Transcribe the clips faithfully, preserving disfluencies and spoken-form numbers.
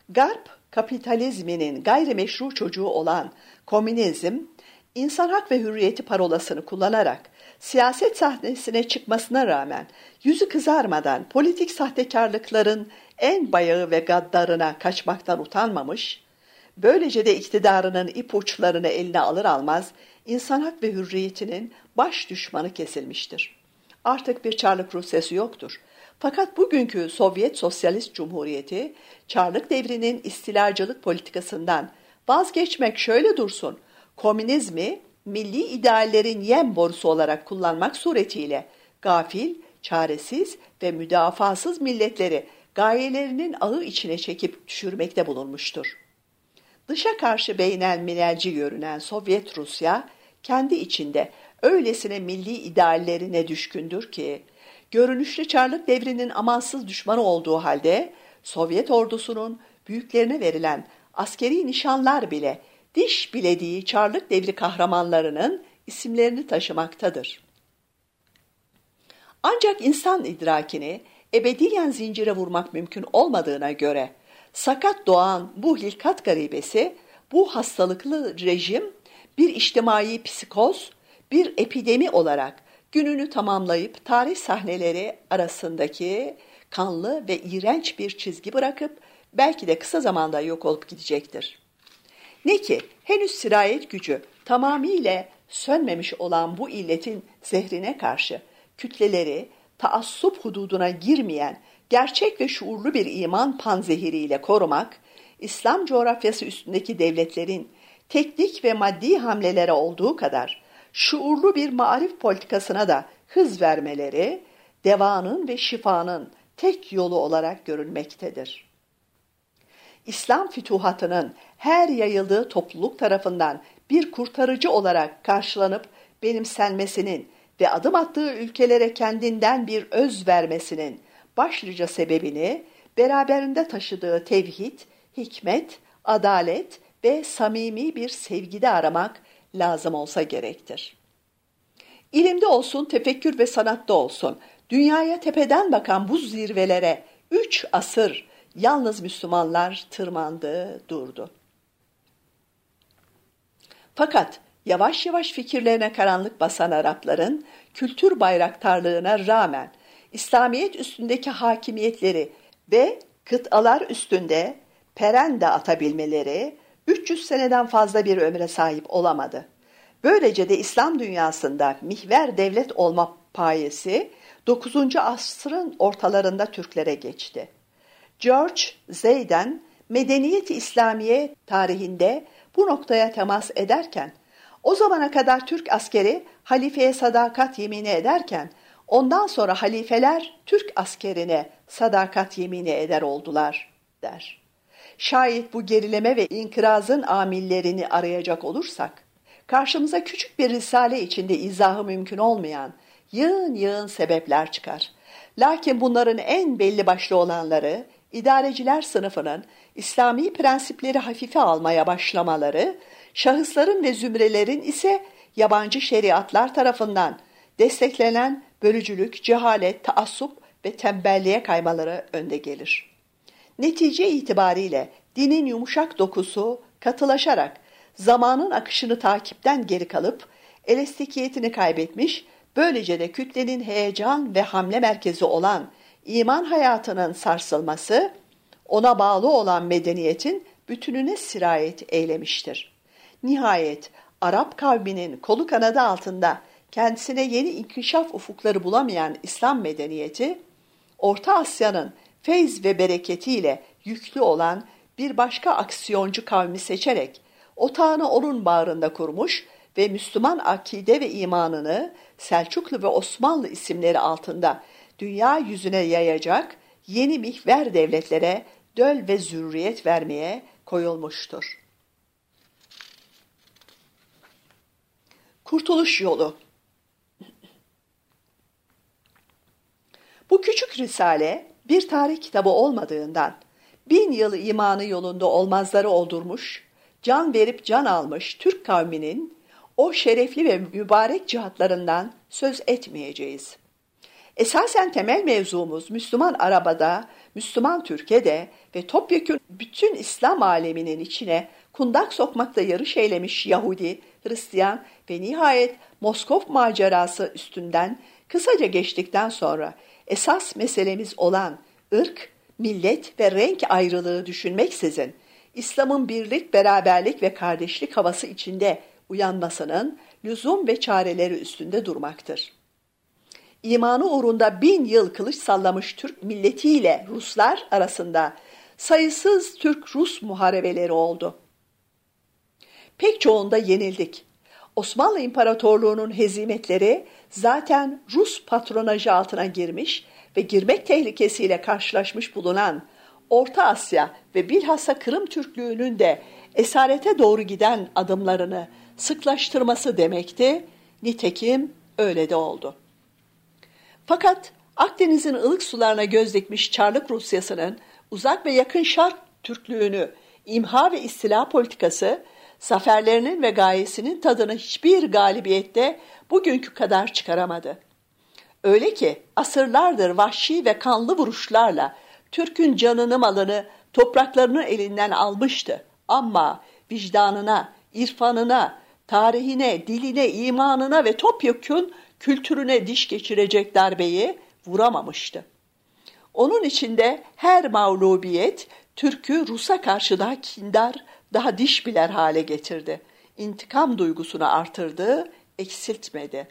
Garp kapitalizminin gayrimeşru çocuğu olan komünizm, insan hak ve hürriyeti parolasını kullanarak siyaset sahnesine çıkmasına rağmen yüzü kızarmadan politik sahtekarlıkların en bayağı ve gaddarına kaçmaktan utanmamış, böylece de iktidarının ipuçlarını eline alır almaz insan hak ve hürriyetinin baş düşmanı kesilmiştir. Artık bir Çarlık Rusyası yoktur. Fakat bugünkü Sovyet Sosyalist Cumhuriyeti, Çarlık devrinin istilacılık politikasından vazgeçmek şöyle dursun, komünizmi milli ideallerin yem borusu olarak kullanmak suretiyle gafil, çaresiz ve müdafasız milletleri gayelerinin ağı içine çekip düşürmekte bulunmuştur. Dışa karşı beynelminelci görünen Sovyet Rusya, kendi içinde öylesine milli ideallerine düşkündür ki, görünüşlü Çarlık devrinin amansız düşmanı olduğu halde, Sovyet ordusunun büyüklerine verilen askeri nişanlar bile diş bilediği Çarlık devri kahramanlarının isimlerini taşımaktadır. Ancak insan idrakini ebediyen zincire vurmak mümkün olmadığına göre, sakat doğan bu hilkat garibesi, bu hastalıklı rejim bir içtimai psikoz, bir epidemi olarak gününü tamamlayıp tarih sahneleri arasındaki kanlı ve iğrenç bir çizgi bırakıp belki de kısa zamanda yok olup gidecektir. Ne ki henüz sirayet gücü tamamıyla sönmemiş olan bu illetin zehrine karşı kütleleri taassup hududuna girmeyen gerçek ve şuurlu bir iman panzehiriyle korumak, İslam coğrafyası üstündeki devletlerin teknik ve maddi hamlelere olduğu kadar şuurlu bir marif politikasına da hız vermeleri, devanın ve şifanın tek yolu olarak görülmektedir. İslam fütuhatının her yayıldığı topluluk tarafından bir kurtarıcı olarak karşılanıp benimsenmesinin ve adım attığı ülkelere kendinden bir öz vermesinin başlıca sebebini beraberinde taşıdığı tevhid, hikmet, adalet ve samimi bir sevgide aramak lazım olsa gerektir. İlimde olsun, tefekkür ve sanatta olsun, dünyaya tepeden bakan bu zirvelere üç asır yalnız Müslümanlar tırmandı, durdu. Fakat yavaş yavaş fikirlerine karanlık basan Arapların kültür bayraktarlığına rağmen İslamiyet üstündeki hakimiyetleri ve kıtalar üstünde perende atabilmeleri üç yüz seneden fazla bir ömre sahip olamadı. Böylece de İslam dünyasında mihver devlet olma payesi dokuzuncu asrın ortalarında Türklere geçti. George Zeyden, Medeniyet-i İslamiye tarihinde bu noktaya temas ederken, o zamana kadar Türk askeri halifeye sadakat yemini ederken, ondan sonra halifeler Türk askerine sadakat yemini eder oldular, der. Şayet bu gerileme ve inkırazın amillerini arayacak olursak, karşımıza küçük bir risale içinde izahı mümkün olmayan yığın yığın sebepler çıkar. Lakin bunların en belli başlı olanları, idareciler sınıfının İslami prensipleri hafife almaya başlamaları, şahısların ve zümrelerin ise yabancı şeriatlar tarafından desteklenen bölücülük, cehalet, taassup ve tembelliğe kaymaları önde gelir. Netice itibariyle dinin yumuşak dokusu katılaşarak zamanın akışını takipten geri kalıp elastikiyetini kaybetmiş, böylece de kütlenin heyecan ve hamle merkezi olan iman hayatının sarsılması, ona bağlı olan medeniyetin bütününe sirayet eylemiştir. Nihayet Arap kavminin kolu kanadı altında kendisine yeni inkişaf ufukları bulamayan İslam medeniyeti, Orta Asya'nın feyz ve bereketiyle yüklü olan bir başka aksiyoncu kavmi seçerek otağını onun bağrında kurmuş ve Müslüman akide ve imanını Selçuklu ve Osmanlı isimleri altında dünya yüzüne yayacak yeni mihver devletlere döl ve zürriyet vermeye koyulmuştur. Kurtuluş yolu. Bu küçük risale bir tarih kitabı olmadığından bin yıl imanı yolunda olmazları oldurmuş, can verip can almış Türk kavminin o şerefli ve mübarek cihatlarından söz etmeyeceğiz. Esasen temel mevzumuz Müslüman arabada, Müslüman Türkiye'de ve topyekün bütün İslam aleminin içine kundak sokmakla yarış eylemiş Yahudi, Hristiyan ve nihayet Moskov macerası üstünden kısaca geçtikten sonra esas meselemiz olan ırk, millet ve renk ayrılığı düşünmeksizin İslam'ın birlik, beraberlik ve kardeşlik havası içinde uyanmasının lüzum ve çareleri üstünde durmaktır. İmanı uğrunda bin yıl kılıç sallamış Türk milletiyle Ruslar arasında sayısız Türk-Rus muharebeleri oldu. Pek çoğunda yenildik. Osmanlı İmparatorluğu'nun hezimetleri zaten Rus patronajı altına girmiş ve girmek tehlikesiyle karşılaşmış bulunan Orta Asya ve bilhassa Kırım Türklüğü'nün de esarete doğru giden adımlarını sıklaştırması demekti. Nitekim öyle de oldu. Fakat Akdeniz'in ılık sularına göz dikmiş Çarlık Rusyası'nın uzak ve yakın şark Türklüğünü imha ve istila politikası, zaferlerinin ve gayesinin tadını hiçbir galibiyette bugünkü kadar çıkaramadı. Öyle ki asırlardır vahşi ve kanlı vuruşlarla Türk'ün canını malını, topraklarını elinden almıştı. Ama vicdanına, irfanına, tarihine, diline, imanına ve topyekün kültürüne diş geçirecek darbeyi vuramamıştı. Onun içinde her mağlubiyet Türk'ü Rus'a karşı daha kindar, daha diş biler hale getirdi. İntikam duygusunu artırdı, eksiltmedi.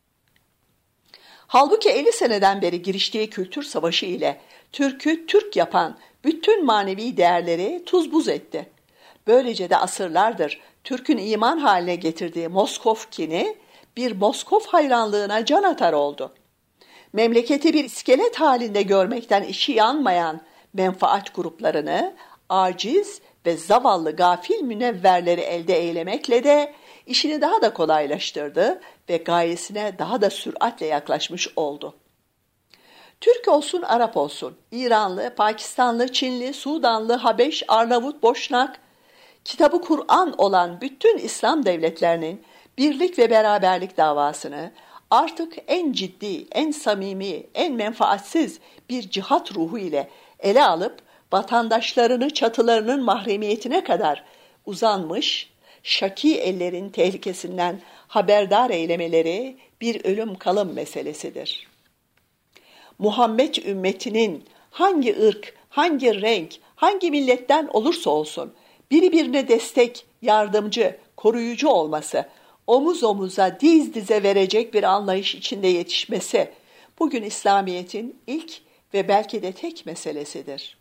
Halbuki elli seneden beri giriştiği kültür savaşı ile Türk'ü Türk yapan bütün manevi değerleri tuz buz etti. Böylece de asırlardır Türk'ün iman haline getirdiği Moskov kini bir Moskov hayranlığına can atar oldu. Memleketi bir iskelet halinde görmekten işi yanmayan menfaat gruplarını aciz ve zavallı gafil münevverleri elde eylemekle de işini daha da kolaylaştırdı ve gayesine daha da süratle yaklaşmış oldu. Türk olsun, Arap olsun, İranlı, Pakistanlı, Çinli, Sudanlı, Habeş, Arnavut, Boşnak, kitabı Kur'an olan bütün İslam devletlerinin birlik ve beraberlik davasını artık en ciddi, en samimi, en menfaatsiz bir cihat ruhu ile ele alıp vatandaşlarını çatılarının mahremiyetine kadar uzanmış, şaki ellerin tehlikesinden haberdar eylemeleri bir ölüm kalım meselesidir. Muhammed ümmetinin hangi ırk, hangi renk, hangi milletten olursa olsun birbirine destek, yardımcı, koruyucu olması, omuz omuza, diz dize verecek bir anlayış içinde yetişmesi bugün İslamiyet'in ilk ve belki de tek meselesidir.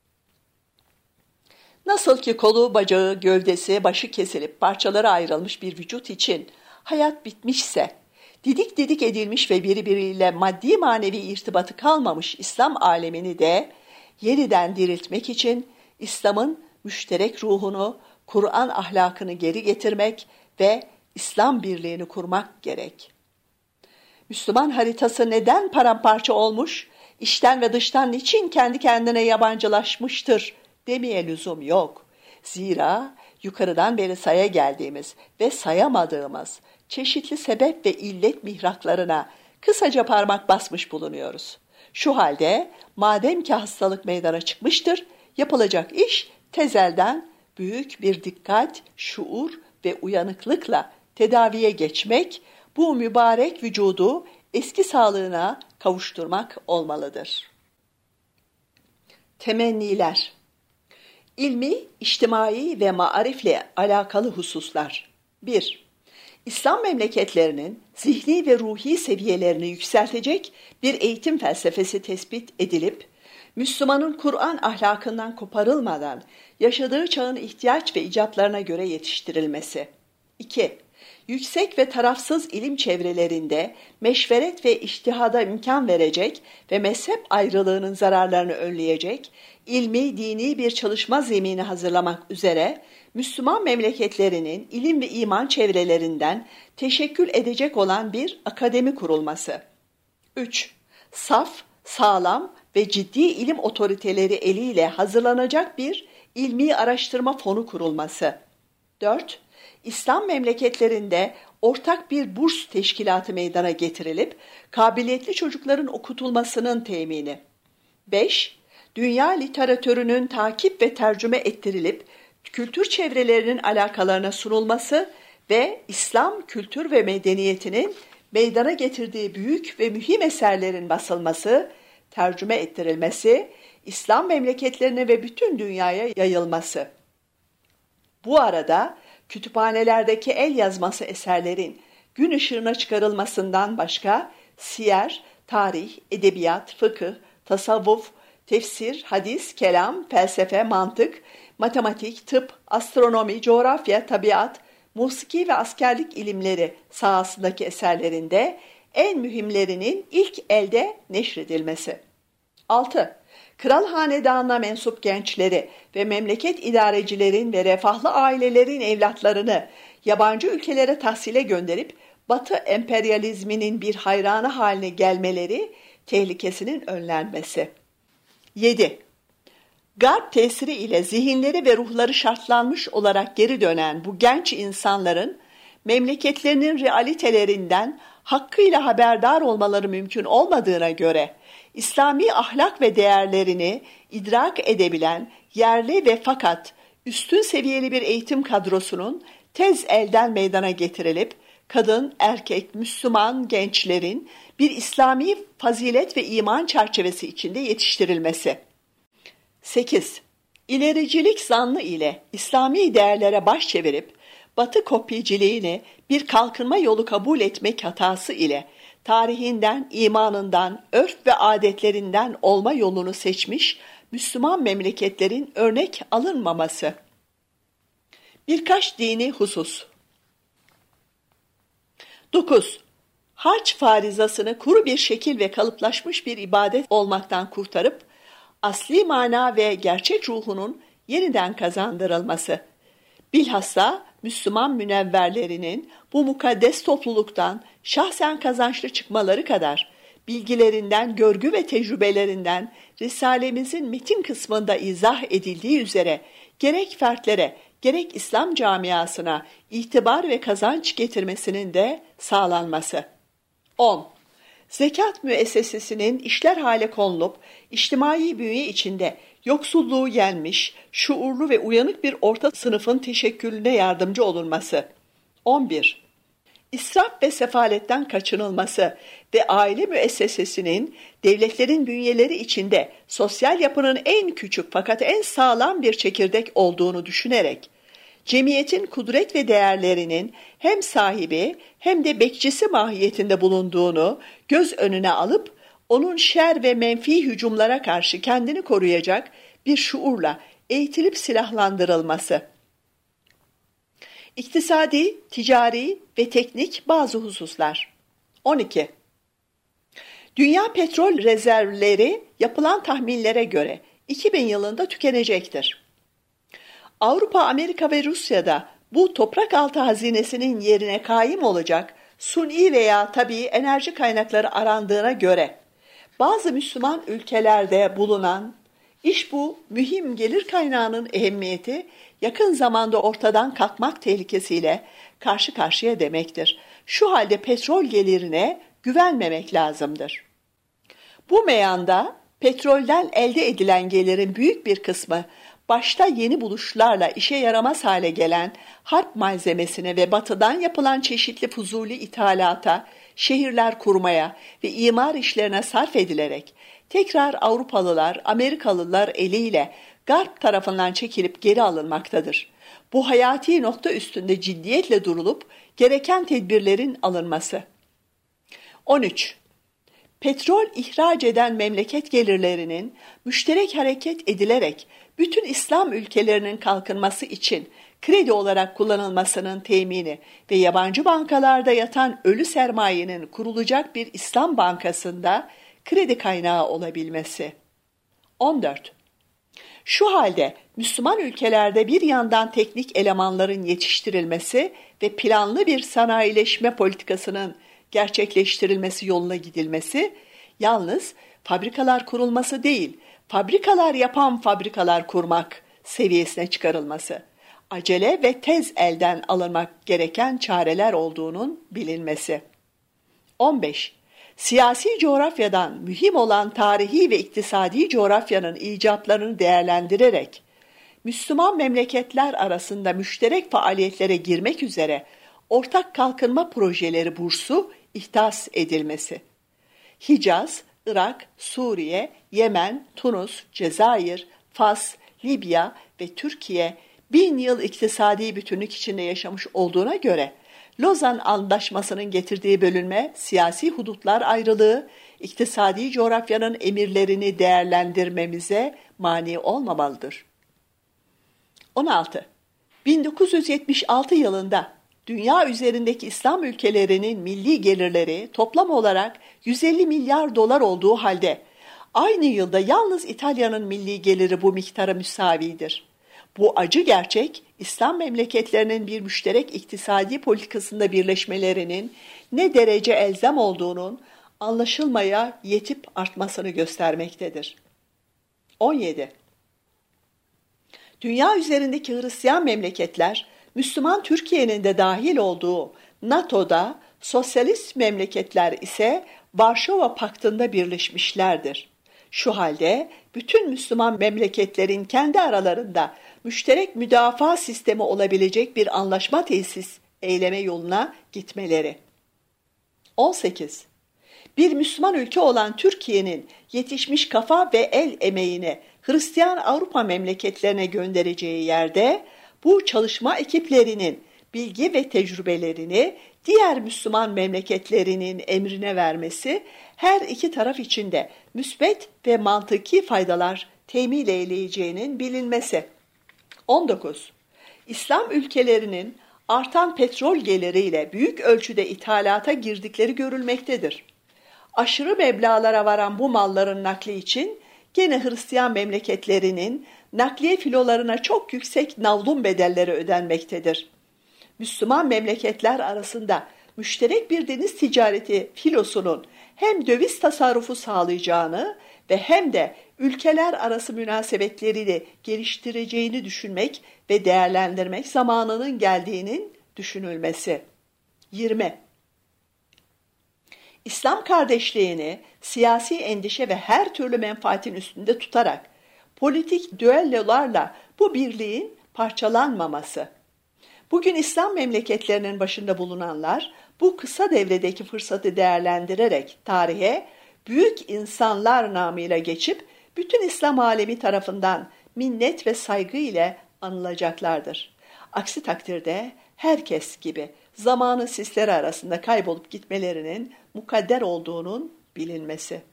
Nasıl ki kolu, bacağı, gövdesi, başı kesilip parçalara ayrılmış bir vücut için hayat bitmişse, didik didik edilmiş ve birbiriyle maddi manevi irtibatı kalmamış İslam alemini de yeniden diriltmek için İslam'ın müşterek ruhunu, Kur'an ahlakını geri getirmek ve İslam birliğini kurmak gerek. Müslüman haritası neden paramparça olmuş, içten ve dıştan niçin kendi kendine yabancılaşmıştır demeye lüzum yok. Zira yukarıdan beri saya geldiğimiz ve sayamadığımız çeşitli sebep ve illet mihraklarına kısaca parmak basmış bulunuyoruz. Şu halde madem ki hastalık meydana çıkmıştır, yapılacak iş tezelden büyük bir dikkat, şuur ve uyanıklıkla tedaviye geçmek, bu mübarek vücudu eski sağlığına kavuşturmak olmalıdır. Temenniler. İlmi, içtimai ve maarifle alakalı hususlar. bir. İslam memleketlerinin zihni ve ruhi seviyelerini yükseltecek bir eğitim felsefesi tespit edilip, Müslümanın Kur'an ahlakından koparılmadan yaşadığı çağın ihtiyaç ve icaplarına göre yetiştirilmesi. iki. Yüksek ve tarafsız ilim çevrelerinde meşveret ve içtihada imkan verecek ve mezhep ayrılığının zararlarını önleyecek, ilmi, dini bir çalışma zemini hazırlamak üzere Müslüman memleketlerinin ilim ve iman çevrelerinden teşekkül edecek olan bir akademi kurulması. üç. Saf, sağlam ve ciddi ilim otoriteleri eliyle hazırlanacak bir ilmi araştırma fonu kurulması. dört. İslam memleketlerinde ortak bir burs teşkilatı meydana getirilip kabiliyetli çocukların okutulmasının temini. beş. Dünya literatürünün takip ve tercüme ettirilip kültür çevrelerinin alakalarına sunulması ve İslam kültür ve medeniyetinin meydana getirdiği büyük ve mühim eserlerin basılması, tercüme ettirilmesi, İslam memleketlerine ve bütün dünyaya yayılması. Bu arada kütüphanelerdeki el yazması eserlerin gün ışığına çıkarılmasından başka siyer, tarih, edebiyat, fıkıh, tasavvuf, tefsir, hadis, kelam, felsefe, mantık, matematik, tıp, astronomi, coğrafya, tabiat, musiki ve askerlik ilimleri sahasındaki eserlerinde en mühimlerinin ilk elde neşredilmesi. altı. Kral hanedanına mensup gençleri ve memleket idarecilerin ve refahlı ailelerin evlatlarını yabancı ülkelere tahsile gönderip Batı emperyalizminin bir hayranı haline gelmeleri tehlikesinin önlenmesi. yedi. Garp tesiri ile zihinleri ve ruhları şartlanmış olarak geri dönen bu genç insanların memleketlerinin realitelerinden hakkıyla haberdar olmaları mümkün olmadığına göre İslami ahlak ve değerlerini idrak edebilen yerli ve fakat üstün seviyeli bir eğitim kadrosunun tez elden meydana getirilip kadın, erkek, Müslüman gençlerin bir İslami fazilet ve iman çerçevesi içinde yetiştirilmesi. sekiz. İlericilik zannı ile İslami değerlere baş çevirip Batı kopyacılığını bir kalkınma yolu kabul etmek hatası ile tarihinden, imanından, örf ve adetlerinden olma yolunu seçmiş Müslüman memleketlerin örnek alınmaması. Birkaç dini husus. dokuz. Hac farizasını kuru bir şekil ve kalıplaşmış bir ibadet olmaktan kurtarıp asli mana ve gerçek ruhunun yeniden kazandırılması. Bilhassa Müslüman münevverlerinin bu mukaddes topluluktan şahsen kazançlı çıkmaları kadar bilgilerinden, görgü ve tecrübelerinden Risalemizin metin kısmında izah edildiği üzere gerek fertlere gerek İslam camiasına itibar ve kazanç getirmesinin de sağlanması. on. Zekat müessesesinin işler hale konulup içtimai bünye içinde yoksulluğu yenmiş, şuurlu ve uyanık bir orta sınıfın teşekkülüne yardımcı olunması. on bir. İsraf ve sefaletten kaçınılması ve aile müessesesinin devletlerin bünyeleri içinde sosyal yapının en küçük fakat en sağlam bir çekirdek olduğunu düşünerek, cemiyetin kudret ve değerlerinin hem sahibi hem de bekçisi mahiyetinde bulunduğunu göz önüne alıp, onun şer ve menfi hücumlara karşı kendini koruyacak bir şuurla eğitilip silahlandırılması. İktisadi, ticari ve teknik bazı hususlar. on iki. Dünya petrol rezervleri yapılan tahminlere göre iki bin yılında tükenecektir. Avrupa, Amerika ve Rusya'da bu toprak altı hazinesinin yerine kaim olacak suni veya tabii enerji kaynakları arandığına göre bazı Müslüman ülkelerde bulunan iş bu mühim gelir kaynağının ehemmiyeti yakın zamanda ortadan kalkmak tehlikesiyle karşı karşıya demektir. Şu halde petrol gelirine güvenmemek lazımdır. Bu meyanda petrolden elde edilen gelirin büyük bir kısmı başta yeni buluşlarla işe yaramaz hale gelen harp malzemesine ve batıdan yapılan çeşitli fuzuli ithalata, şehirler kurmaya ve imar işlerine sarf edilerek tekrar Avrupalılar, Amerikalılar eliyle Garp tarafından çekilip geri alınmaktadır. Bu hayati nokta üstünde ciddiyetle durulup gereken tedbirlerin alınması. on üç. Petrol ihraç eden memleket gelirlerinin müşterek hareket edilerek bütün İslam ülkelerinin kalkınması için kredi olarak kullanılmasının temini ve yabancı bankalarda yatan ölü sermayenin kurulacak bir İslam bankasında kredi kaynağı olabilmesi. on dört. Şu halde Müslüman ülkelerde bir yandan teknik elemanların yetiştirilmesi ve planlı bir sanayileşme politikasının gerçekleştirilmesi yoluna gidilmesi, yalnız fabrikalar kurulması değil, fabrikalar yapan fabrikalar kurmak seviyesine çıkarılması. acele ve tez elden alınmak gereken çareler olduğunun bilinmesi. on beş. Siyasi coğrafyadan mühim olan tarihi ve iktisadi coğrafyanın icatlarını değerlendirerek, Müslüman memleketler arasında müşterek faaliyetlere girmek üzere ortak kalkınma projeleri bursu ihdas edilmesi. Hicaz, Irak, Suriye, Yemen, Tunus, Cezayir, Fas, Libya ve Türkiye bin yıl iktisadi bütünlük içinde yaşamış olduğuna göre, Lozan Antlaşması'nın getirdiği bölünme, siyasi hudutlar ayrılığı, iktisadi coğrafyanın emirlerini değerlendirmemize mani olmamalıdır. on altı. bin dokuz yüz yetmiş altı yılında dünya üzerindeki İslam ülkelerinin milli gelirleri toplam olarak yüz elli milyar dolar olduğu halde, aynı yılda yalnız İtalya'nın milli geliri bu miktara müsavidir. Bu acı gerçek, İslam memleketlerinin bir müşterek iktisadi politikasında birleşmelerinin ne derece elzem olduğunun anlaşılmaya yetip artmasını göstermektedir. on yedi. Dünya üzerindeki Hristiyan memleketler, Müslüman Türkiye'nin de dahil olduğu NATO'da, sosyalist memleketler ise Varşova Paktı'nda birleşmişlerdir. Şu halde bütün Müslüman memleketlerin kendi aralarında müşterek müdafaa sistemi olabilecek bir anlaşma tesis eyleme yoluna gitmeleri. on sekiz. Bir Müslüman ülke olan Türkiye'nin yetişmiş kafa ve el emeğini Hristiyan Avrupa memleketlerine göndereceği yerde bu çalışma ekiplerinin bilgi ve tecrübelerini diğer Müslüman memleketlerinin emrine vermesi her iki taraf için de müsbet ve mantıki faydalar temin eyleyeceğinin bilinmesi. on dokuz. İslam ülkelerinin artan petrol geliriyle büyük ölçüde ithalata girdikleri görülmektedir. Aşırı meblağlara varan bu malların nakli için gene Hristiyan memleketlerinin nakliye filolarına çok yüksek navlun bedelleri ödenmektedir. Müslüman memleketler arasında müşterek bir deniz ticareti filosunun hem döviz tasarrufu sağlayacağını ve hem de ülkeler arası münasebetlerini geliştireceğini düşünmek ve değerlendirmek zamanının geldiğinin düşünülmesi. yirmi. İslam kardeşliğini siyasi endişe ve her türlü menfaatin üstünde tutarak politik düellolarla bu birliğin parçalanmaması. Bugün İslam memleketlerinin başında bulunanlar bu kısa devredeki fırsatı değerlendirerek tarihe büyük insanlar namıyla geçip bütün İslam alemi tarafından minnet ve saygı ile anılacaklardır. Aksi takdirde herkes gibi zamanın sisleri arasında kaybolup gitmelerinin mukadder olduğunun bilinmesi.